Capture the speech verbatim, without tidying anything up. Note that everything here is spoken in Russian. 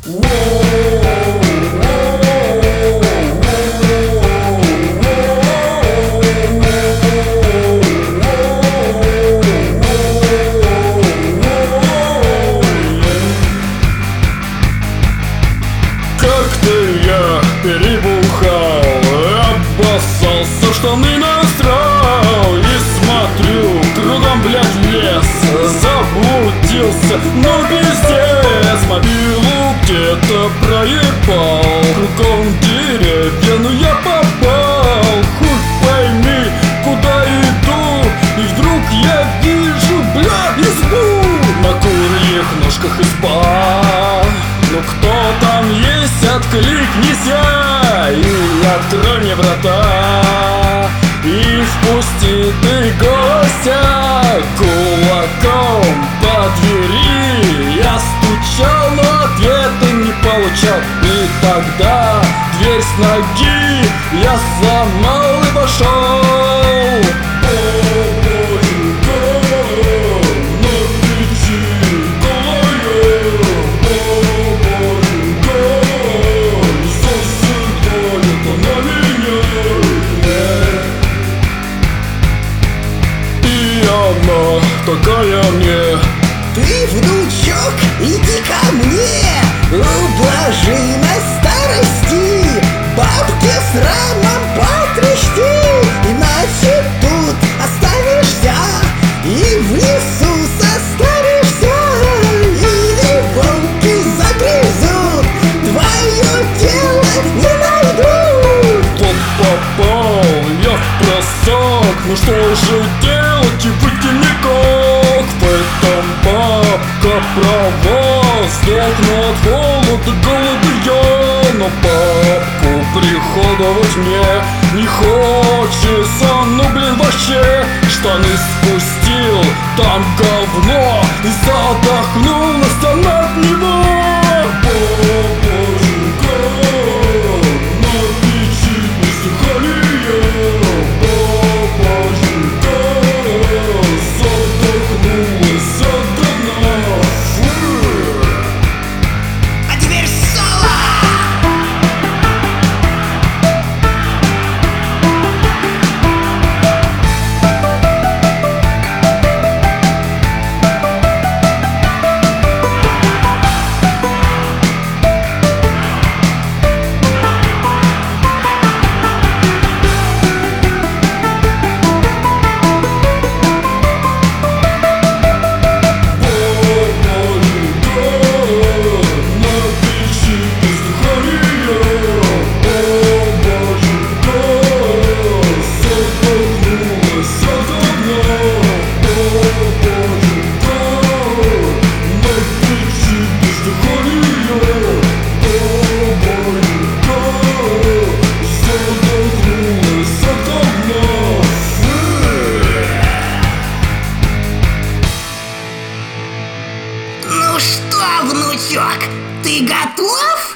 Как-то я перебухал, обоссался, штаны насрал. И смотрю, кругом, блядь, лес. Заблудился, но пиздец. Мобилу где-то проебал. Кругом деревья, но я попал. Хуй пойми, куда иду. И вдруг я вижу, бля, избу. На курьих ножках изба. Ну кто там есть, откликнись я. И открой мне врата. И впусти ты гостя. Кулаком по двери я стучал, но ответа не получал. И тогда дверь с ноги я сломал и пошел. Она такая мне: ты, внучок, иди ко мне. Ублажи на старости, бабки срамом потрясти. Иначе тут останешься и в лесу состаришься. Или волки загрызут, твое тело не найдут. Вот попал я в просак. Ну что же делать, и выйти никак. В этом бабка права. Сдохну от холода, голода я. Но бабку приходовать мне не хочется. Ну блин, вообще штаны спустил, там говно. И задохнулась она от него. Ну что, внучок, ты готов?